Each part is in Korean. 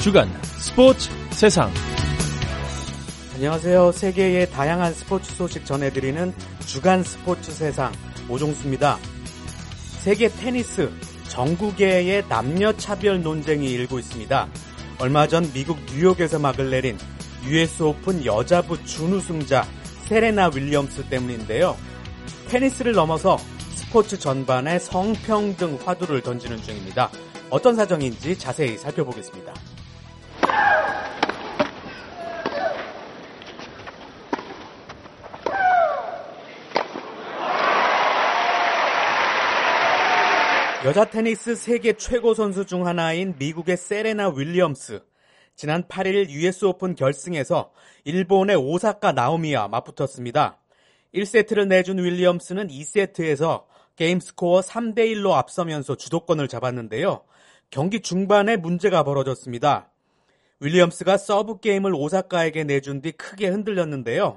주간 스포츠 세상. 안녕하세요. 세계의 다양한 스포츠 소식 전해드리는 주간 스포츠 세상 오종수입니다. 세계 테니스 정국계의 남녀 차별 논쟁이 일고 있습니다. 얼마 전 미국 뉴욕에서 막을 내린 US 오픈 여자부 준우승자 세레나 윌리엄스 때문인데요. 테니스를 넘어서 스포츠 전반에 성평등 화두를 던지는 중입니다. 어떤 사정인지 자세히 살펴보겠습니다. 여자 테니스 세계 최고 선수 중 하나인 미국의 세레나 윌리엄스. 지난 8일 US 오픈 결승에서 일본의 오사카 나오미와 맞붙었습니다. 1세트를 내준 윌리엄스는 2세트에서 게임 스코어 3대1로 앞서면서 주도권을 잡았는데요. 경기 중반에 문제가 벌어졌습니다. 윌리엄스가 서브 게임을 오사카에게 내준 뒤 크게 흔들렸는데요.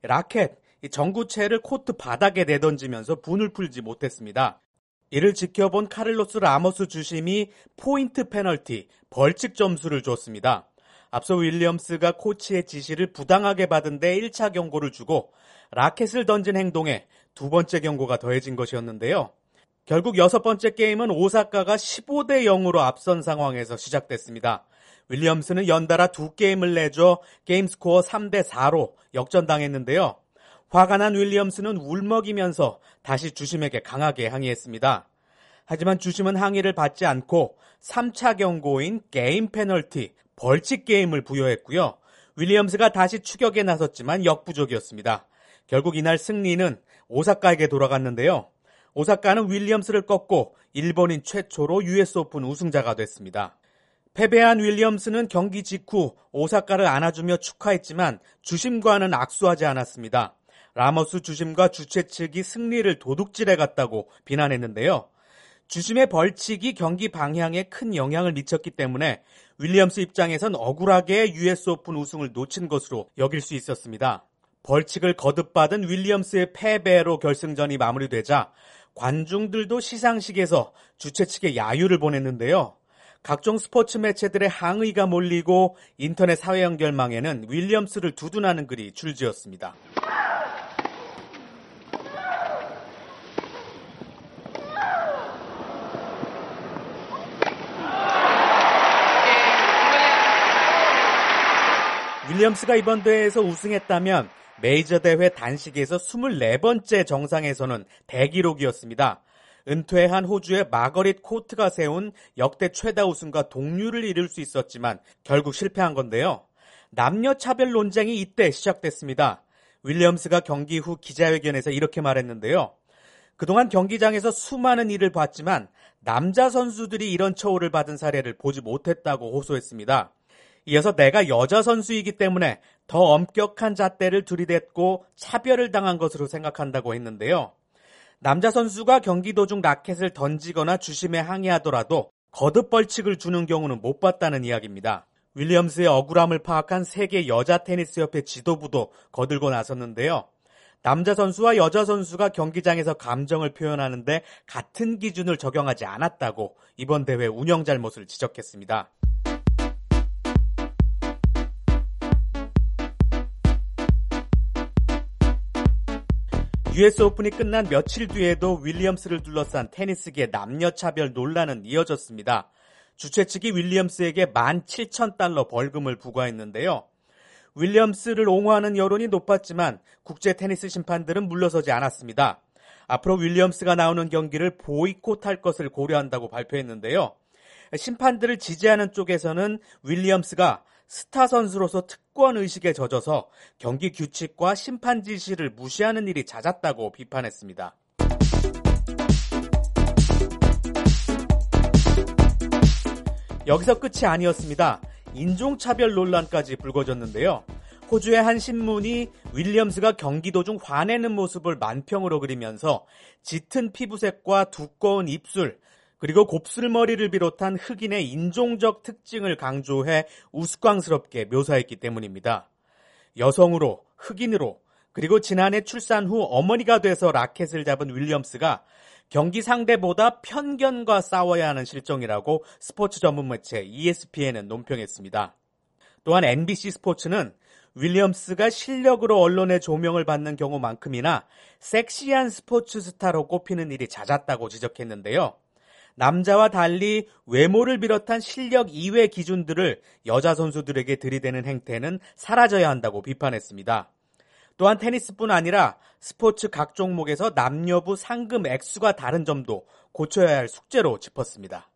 라켓, 전구체를 코트 바닥에 내던지면서 분을 풀지 못했습니다. 이를 지켜본 카를로스 라모스 주심이 포인트 페널티, 벌칙 점수를 줬습니다. 앞서 윌리엄스가 코치의 지시를 부당하게 받은 데 1차 경고를 주고 라켓을 던진 행동에 두 번째 경고가 더해진 것이었는데요. 결국 6번째 게임은 오사카가 15대 0으로 앞선 상황에서 시작됐습니다. 윌리엄스는 연달아 2게임을 내줘 게임 스코어 3대 4로 역전당했는데요. 화가 난 윌리엄스는 울먹이면서 다시 주심에게 강하게 항의했습니다. 하지만 주심은 항의를 받지 않고 3차 경고인 게임 페널티, 벌칙 게임을 부여했고요. 윌리엄스가 다시 추격에 나섰지만 역부족이었습니다. 결국 이날 승리는 오사카에게 돌아갔는데요. 오사카는 윌리엄스를 꺾고 일본인 최초로 US 오픈 우승자가 됐습니다. 패배한 윌리엄스는 경기 직후 오사카를 안아주며 축하했지만 주심과는 악수하지 않았습니다. 라모스 주심과 주최 측이 승리를 도둑질해 갔다고 비난했는데요. 주심의 벌칙이 경기 방향에 큰 영향을 미쳤기 때문에 윌리엄스 입장에선 억울하게 US 오픈 우승을 놓친 것으로 여길 수 있었습니다. 벌칙을 거듭받은 윌리엄스의 패배로 결승전이 마무리되자 관중들도 시상식에서 주최 측에 야유를 보냈는데요. 각종 스포츠 매체들의 항의가 몰리고 인터넷 사회 연결망에는 윌리엄스를 두둔하는 글이 줄지었습니다. 윌리엄스가 이번 대회에서 우승했다면 메이저 대회 단식에서 24번째 정상에서는 대기록이었습니다. 은퇴한 호주의 마거릿 코트가 세운 역대 최다 우승과 동률을 이룰 수 있었지만 결국 실패한 건데요. 남녀 차별 논쟁이 이때 시작됐습니다. 윌리엄스가 경기 후 기자회견에서 이렇게 말했는데요. 그동안 경기장에서 수많은 일을 봤지만 남자 선수들이 이런 처우를 받은 사례를 보지 못했다고 호소했습니다. 이어서 내가 여자 선수이기 때문에 더 엄격한 잣대를 들이댔고 차별을 당한 것으로 생각한다고 했는데요. 남자 선수가 경기 도중 라켓을 던지거나 주심에 항의하더라도 거듭 벌칙을 주는 경우는 못 봤다는 이야기입니다. 윌리엄스의 억울함을 파악한 세계 여자 테니스협회 지도부도 거들고 나섰는데요. 남자 선수와 여자 선수가 경기장에서 감정을 표현하는데 같은 기준을 적용하지 않았다고 이번 대회 운영 잘못을 지적했습니다. US 오픈이 끝난 며칠 뒤에도 윌리엄스를 둘러싼 테니스계 남녀 차별 논란은 이어졌습니다. 주최 측이 윌리엄스에게 $17,000 벌금을 부과했는데요. 윌리엄스를 옹호하는 여론이 높았지만 국제 테니스 심판들은 물러서지 않았습니다. 앞으로 윌리엄스가 나오는 경기를 보이콧할 것을 고려한다고 발표했는데요. 심판들을 지지하는 쪽에서는 윌리엄스가 스타 선수로서 특권 의식에 젖어서 경기 규칙과 심판 지시를 무시하는 일이 잦았다고 비판했습니다. 여기서 끝이 아니었습니다. 인종차별 논란까지 불거졌는데요. 호주의 한 신문이 윌리엄스가 경기 도중 화내는 모습을 만평으로 그리면서 짙은 피부색과 두꺼운 입술, 그리고 곱슬머리를 비롯한 흑인의 인종적 특징을 강조해 우스꽝스럽게 묘사했기 때문입니다. 여성으로, 흑인으로, 그리고 지난해 출산 후 어머니가 돼서 라켓을 잡은 윌리엄스가 경기 상대보다 편견과 싸워야 하는 실정이라고 스포츠 전문 매체 ESPN은 논평했습니다. 또한 NBC 스포츠는 윌리엄스가 실력으로 언론의 조명을 받는 경우만큼이나 섹시한 스포츠 스타로 꼽히는 일이 잦았다고 지적했는데요. 남자와 달리 외모를 비롯한 실력 이외 기준들을 여자 선수들에게 들이대는 행태는 사라져야 한다고 비판했습니다. 또한 테니스뿐 아니라 스포츠 각 종목에서 남녀부 상금 액수가 다른 점도 고쳐야 할 숙제로 짚었습니다.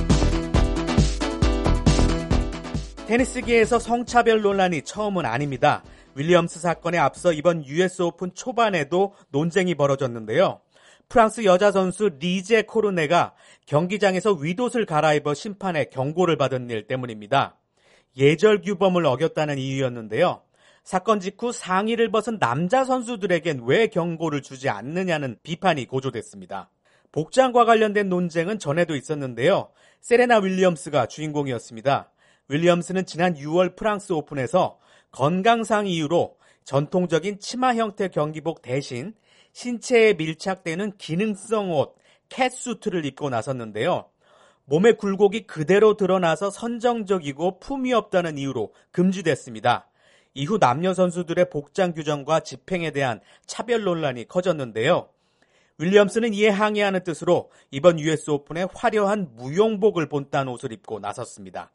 테니스계에서 성차별 논란이 처음은 아닙니다. 윌리엄스 사건에 앞서 이번 US 오픈 초반에도 논쟁이 벌어졌는데요. 프랑스 여자 선수 리제 코르네가 경기장에서 윗옷을 갈아입어 심판의 경고를 받은 일 때문입니다. 예절 규범을 어겼다는 이유였는데요. 사건 직후 상의를 벗은 남자 선수들에겐 왜 경고를 주지 않느냐는 비판이 고조됐습니다. 복장과 관련된 논쟁은 전에도 있었는데요. 세레나 윌리엄스가 주인공이었습니다. 윌리엄스는 지난 6월 프랑스 오픈에서 건강상 이유로 전통적인 치마 형태 경기복 대신 신체에 밀착되는 기능성 옷, 캣수트를 입고 나섰는데요. 몸의 굴곡이 그대로 드러나서 선정적이고 품위 없다는 이유로 금지됐습니다. 이후 남녀 선수들의 복장 규정과 집행에 대한 차별 논란이 커졌는데요. 윌리엄스는 이에 항의하는 뜻으로 이번 US 오픈에 화려한 무용복을 본딴 옷을 입고 나섰습니다.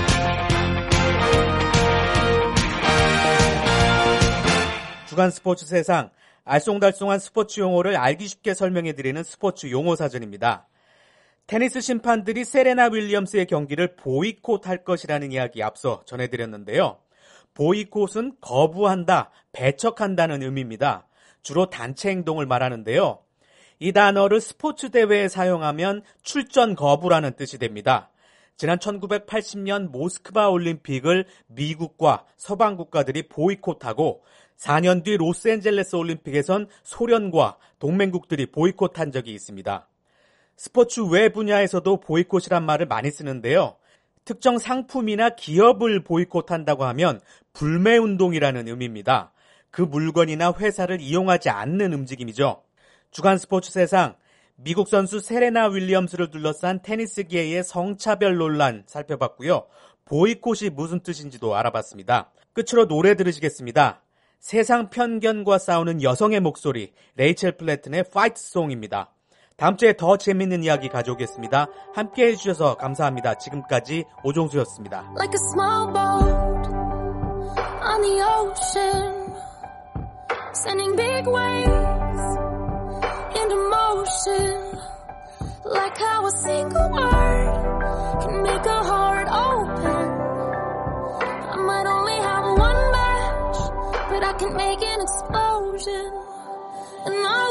주간 스포츠 세상, 알쏭달쏭한 스포츠 용어를 알기 쉽게 설명해드리는 스포츠 용어 사전입니다. 테니스 심판들이 세레나 윌리엄스의 경기를 보이콧할 것이라는 이야기 앞서 전해드렸는데요. 보이콧은 거부한다, 배척한다는 의미입니다. 주로 단체 행동을 말하는데요. 이 단어를 스포츠 대회에 사용하면 출전 거부라는 뜻이 됩니다. 지난 1980년 모스크바 올림픽을 미국과 서방 국가들이 보이콧하고 4년 뒤 로스앤젤레스 올림픽에선 소련과 동맹국들이 보이콧한 적이 있습니다. 스포츠 외 분야에서도 보이콧이란 말을 많이 쓰는데요. 특정 상품이나 기업을 보이콧한다고 하면 불매운동이라는 의미입니다. 그 물건이나 회사를 이용하지 않는 움직임이죠. 주간 스포츠 세상, 미국 선수 세레나 윌리엄스를 둘러싼 테니스계의 성차별 논란 살펴봤고요. 보이콧이 무슨 뜻인지도 알아봤습니다. 끝으로 노래 들으시겠습니다. 세상 편견과 싸우는 여성의 목소리, 레이첼 플래튼의 파이트송입니다. 다음 주에 더 재밌는 이야기 가져오겠습니다. 함께해 주셔서 감사합니다. 지금까지 오종수였습니다. Like a small boat on the ocean, sending big waves into motion. Like how a single word can make a heart open. I might only have one match, but I can make an explosion. And